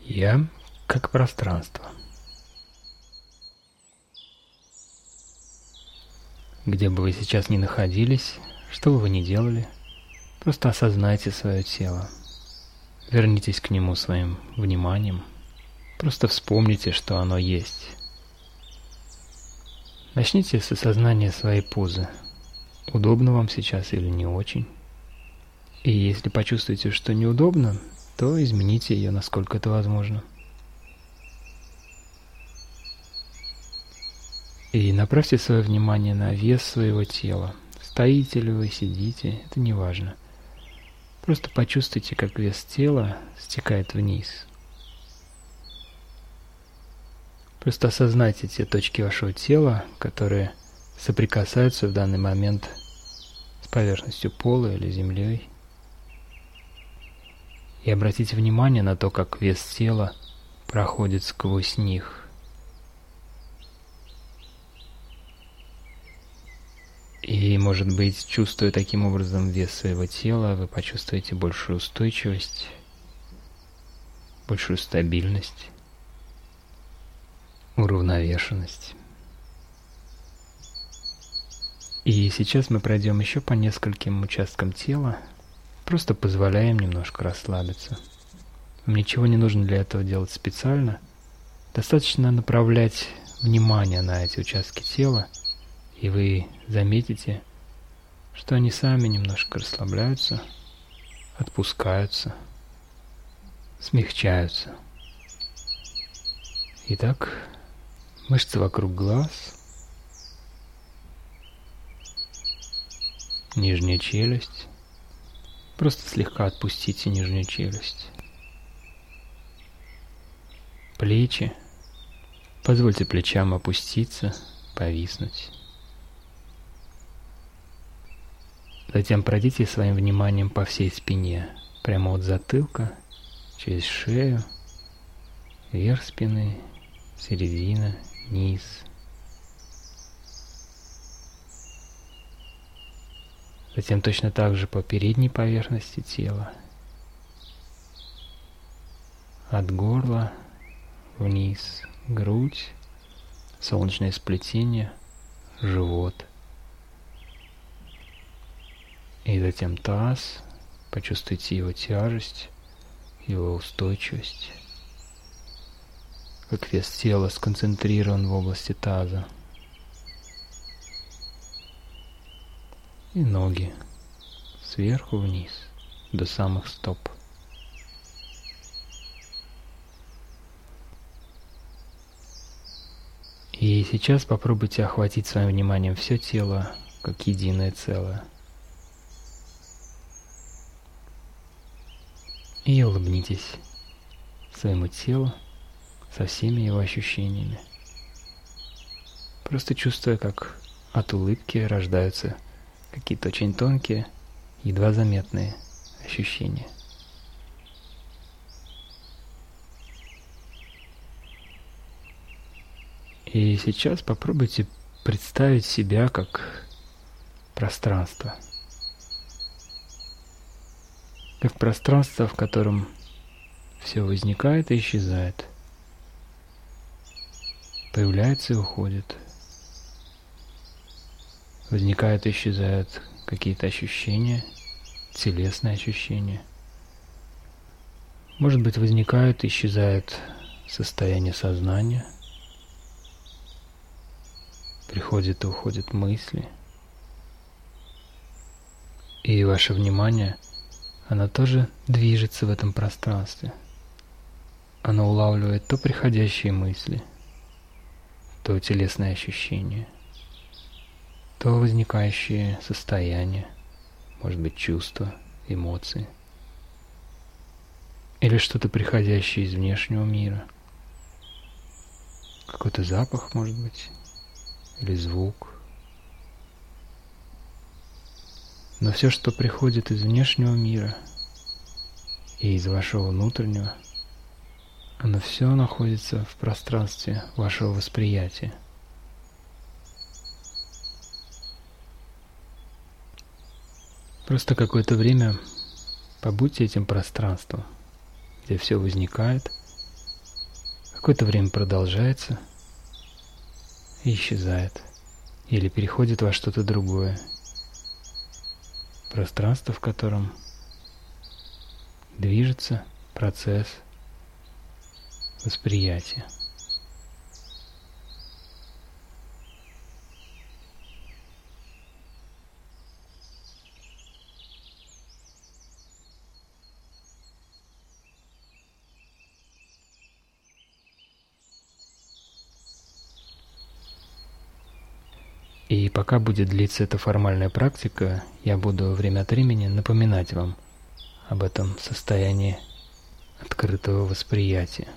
Я как пространство. Где бы вы сейчас ни находились, что бы вы ни делали, просто осознайте свое тело. Вернитесь к нему своим вниманием. Просто вспомните, что оно есть. Начните с осознания своей позы. Удобно вам сейчас или не очень. И если почувствуете, что неудобно, то измените ее, насколько это возможно. И направьте свое внимание на вес своего тела. Стоите ли вы, сидите, это не важно. Просто почувствуйте, как вес тела стекает вниз. Просто осознайте те точки вашего тела, которые соприкасаются в данный момент с поверхностью пола или землей. И обратите внимание на то, как вес тела проходит сквозь них. И, может быть, чувствуя таким образом вес своего тела, вы почувствуете большую устойчивость, большую стабильность, уравновешенность. И сейчас мы пройдем еще по нескольким участкам тела, просто позволяем немножко расслабиться. Вам ничего не нужно для этого делать специально. Достаточно направлять внимание на эти участки тела, и вы заметите, что они сами немножко расслабляются, отпускаются, смягчаются. Итак, мышцы вокруг глаз, нижняя челюсть. Просто слегка отпустите нижнюю челюсть. Плечи. Позвольте плечам опуститься, повиснуть. Затем пройдите своим вниманием по всей спине, прямо от затылка, через шею, верх спины, середина, низ. Затем точно так же по передней поверхности тела, от горла вниз, грудь, солнечное сплетение, живот. И затем таз, почувствуйте его тяжесть, его устойчивость, как вес тела сконцентрирован в области таза. И ноги сверху вниз, до самых стоп. И сейчас попробуйте охватить своим вниманием все тело, как единое целое. И улыбнитесь своему телу со всеми его ощущениями. Просто чувствуя, как от улыбки рождаются какие-то очень тонкие, едва заметные ощущения. И сейчас попробуйте представить себя как пространство. Как пространство, в котором все возникает и исчезает, появляется и уходит. Возникают и исчезают какие-то ощущения, телесные ощущения. Может быть, возникают и исчезают состояние сознания. Приходят и уходят мысли. И ваше внимание, оно тоже движется в этом пространстве. Оно улавливает то приходящие мысли, то телесные ощущения, то возникающие состояния, может быть, чувства, эмоции, или что-то приходящее из внешнего мира, какой-то запах, может быть, или звук. Но все, что приходит из внешнего мира и из вашего внутреннего, оно все находится в пространстве вашего восприятия. Просто какое-то время побудьте этим пространством, где все возникает Какое-то время продолжается и исчезает, или переходит во что-то другое. Пространство, в котором движется процесс восприятия. И пока будет длиться эта формальная практика, я буду время от времени напоминать вам об этом состоянии открытого восприятия.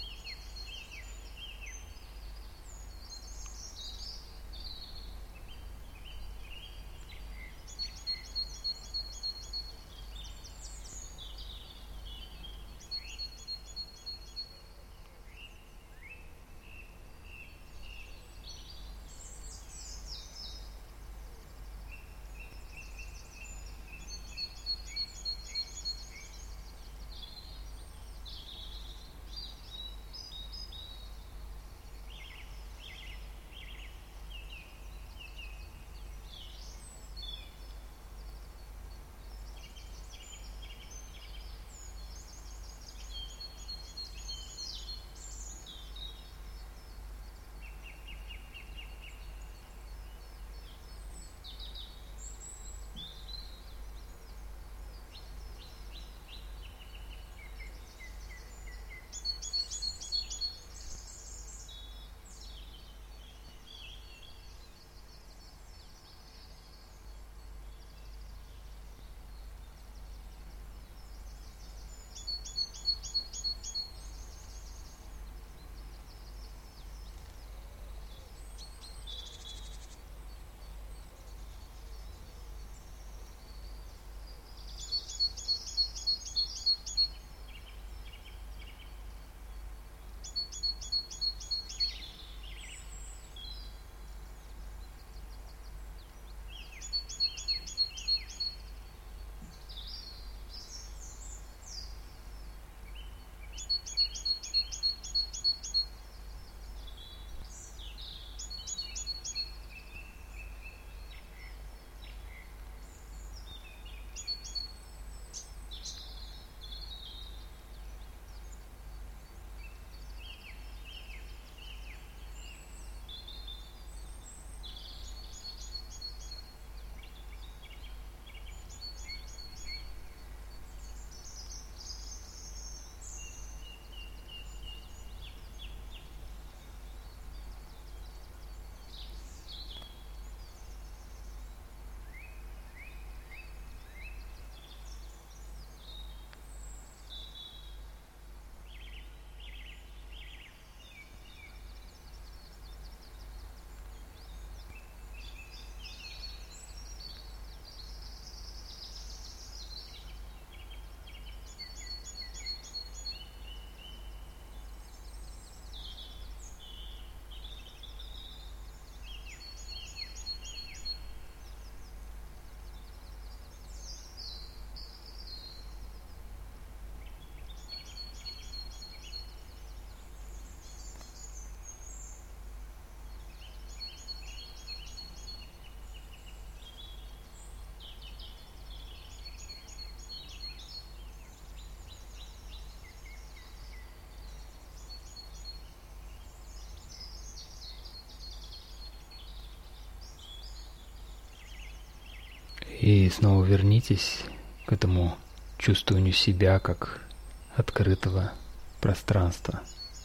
И снова вернитесь к этому чувствованию себя как открытого пространства,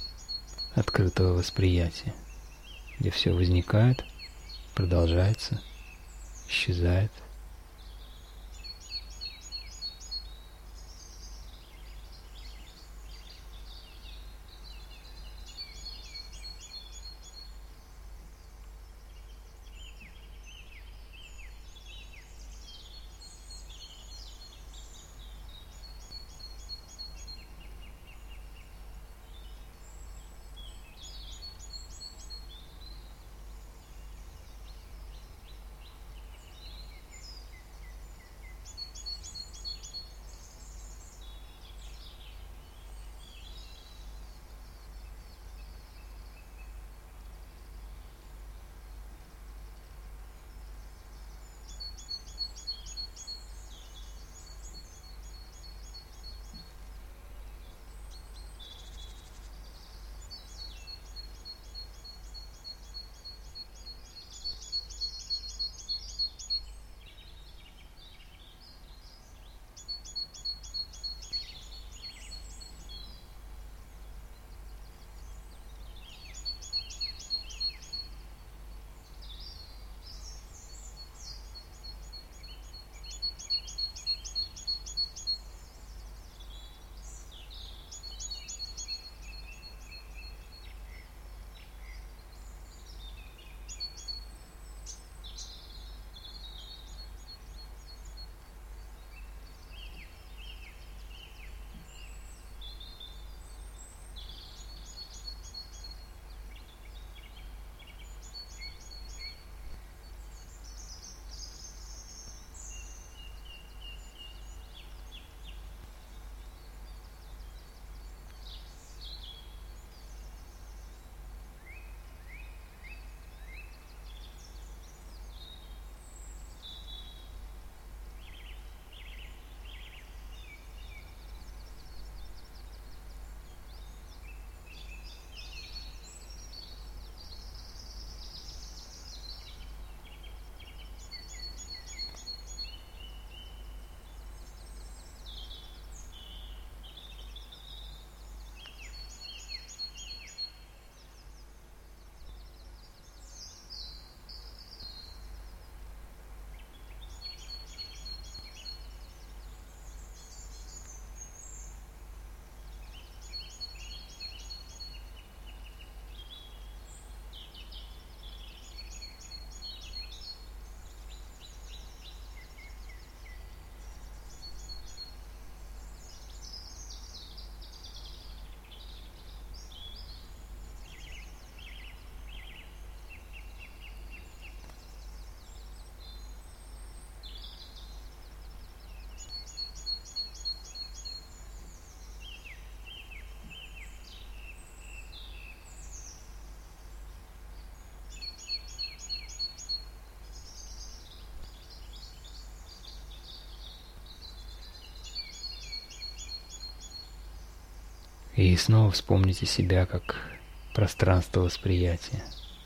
открытого восприятия, где все возникает, продолжается, исчезает. И снова вспомните себя как пространство восприятия.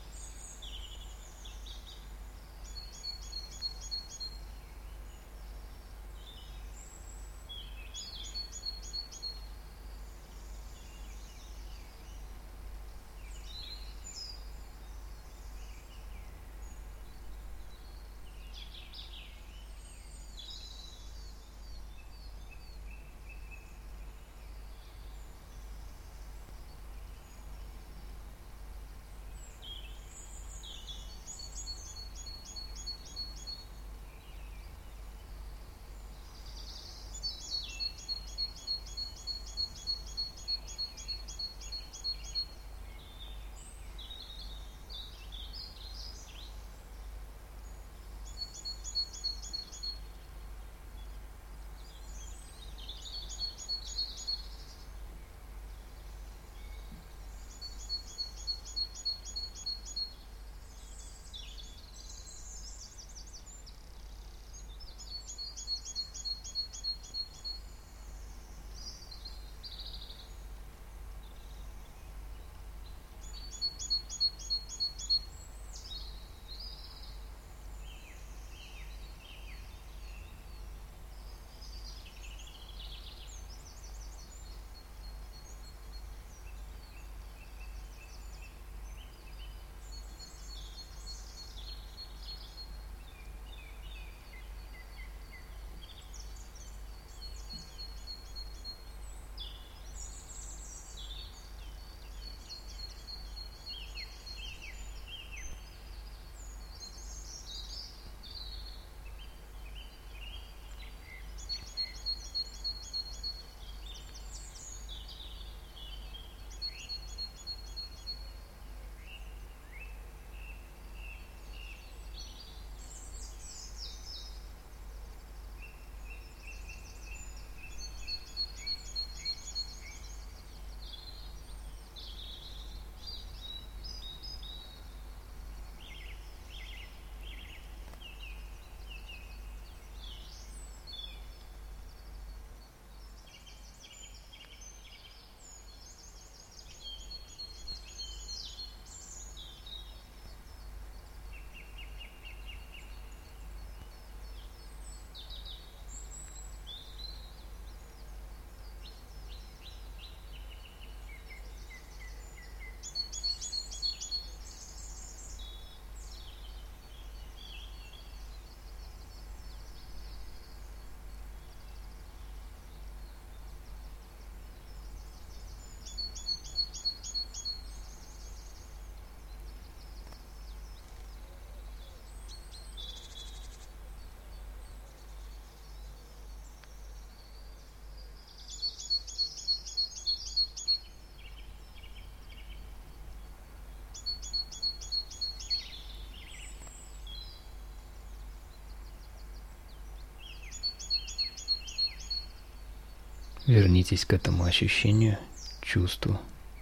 Вернитесь к этому ощущению, чувству,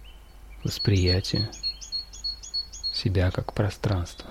восприятию себя как пространство.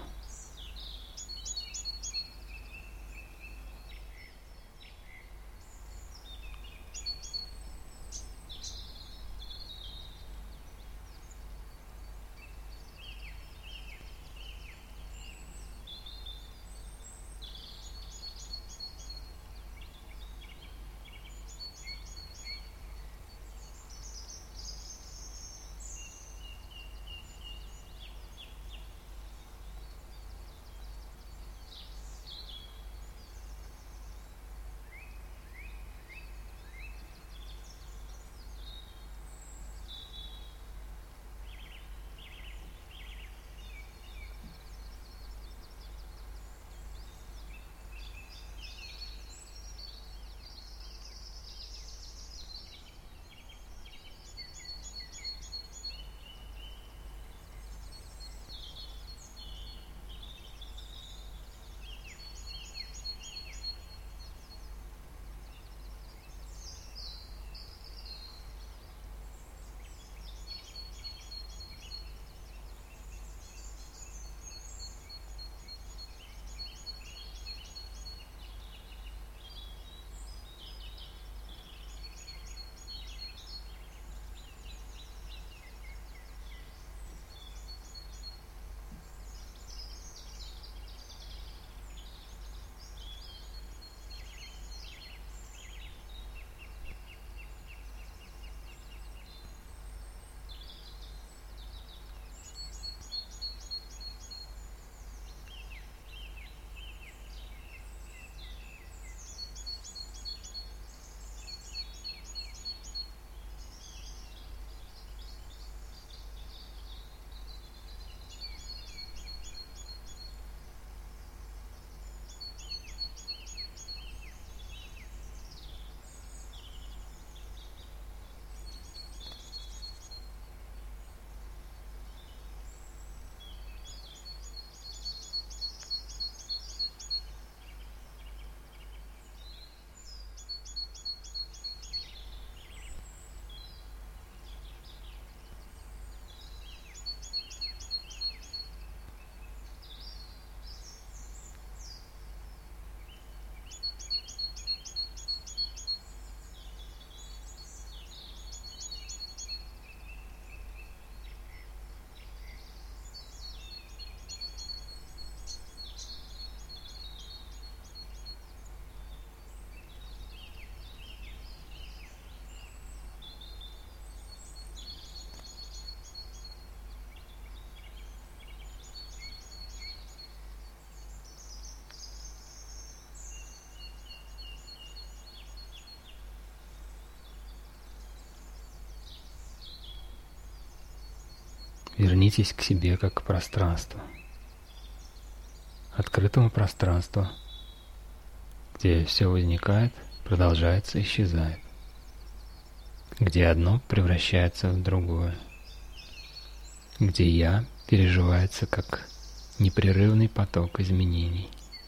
Вернитесь к себе как к пространству, открытому пространству, где все возникает, продолжается, исчезает, где одно превращается в другое, где «я» переживается как непрерывный поток изменений.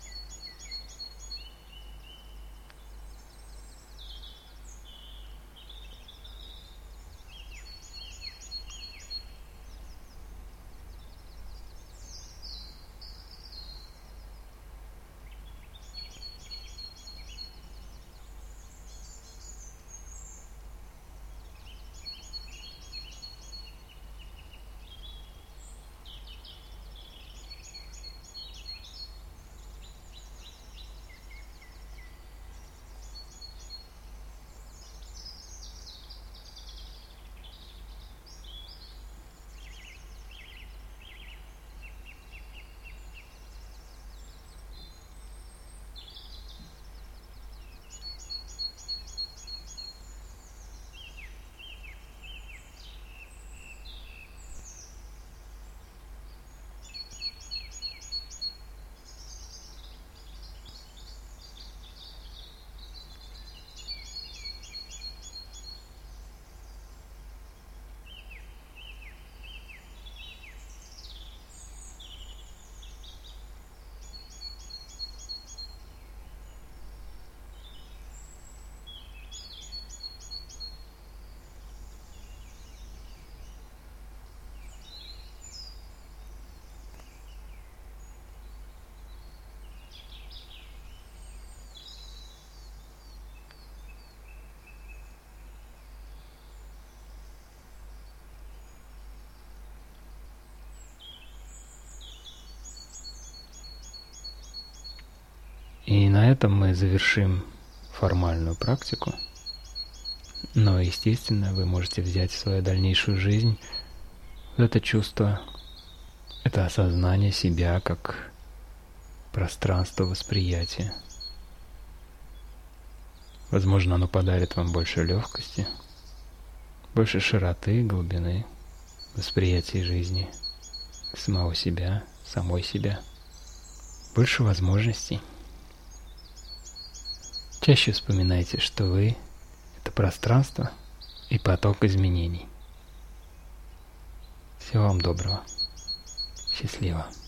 И на этом мы завершим формальную практику. Но, естественно, вы можете взять в свою дальнейшую жизнь это чувство, это осознание себя как пространство восприятия. Возможно, оно подарит вам больше легкости, больше широты, глубины восприятия жизни, самого себя, самой себя, больше возможностей. Чаще вспоминайте, что вы – это пространство и поток изменений. Всего вам доброго. Счастливо.